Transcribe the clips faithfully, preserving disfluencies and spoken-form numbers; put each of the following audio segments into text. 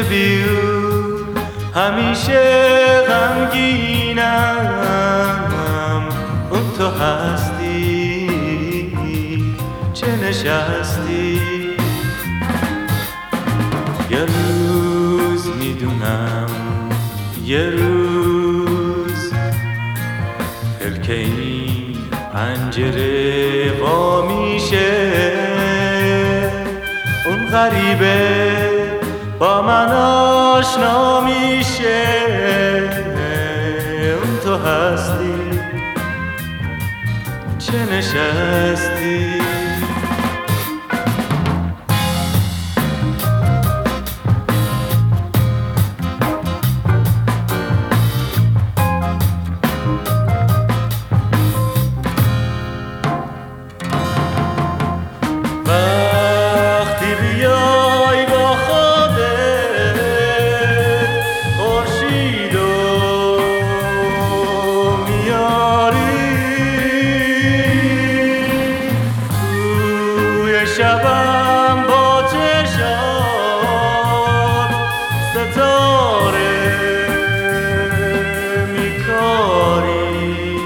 بیو همیشه غمگینم، اون تو هستی چه نشستی. یه روز میدونم یه روز پلک این پنجره وا میشه، اون غریبه با من آشنا میشه. اون تو هستی چه نشستی. شبم با چشم ستاره میکاری،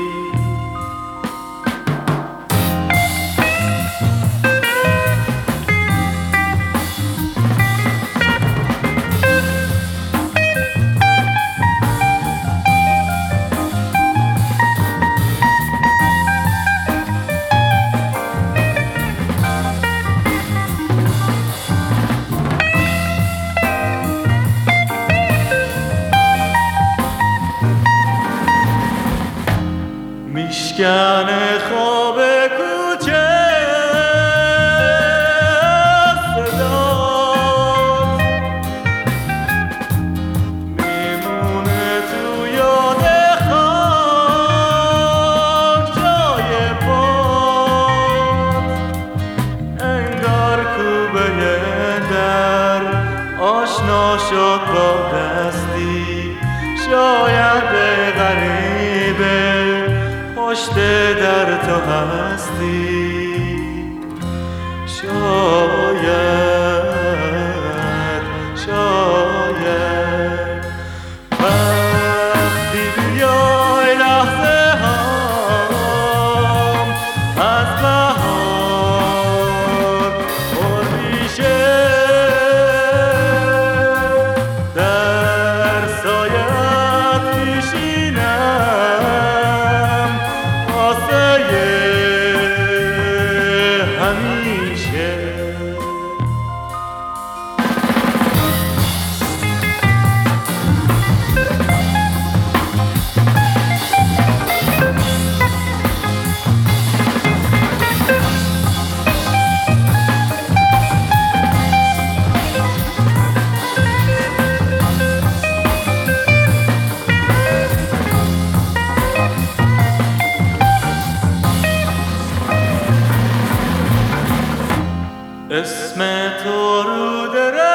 میشکن خواب کوچه صدات، میمونه تو یاد خاک جای پات. انگار کوبه در آشنا شد با دستی، شاید غریبه پشت در تو هستی. شاید شاید وقتی بیای لحظه هم از بهار پر میشه، در سایت میشینم همیشه. اسم تو رو در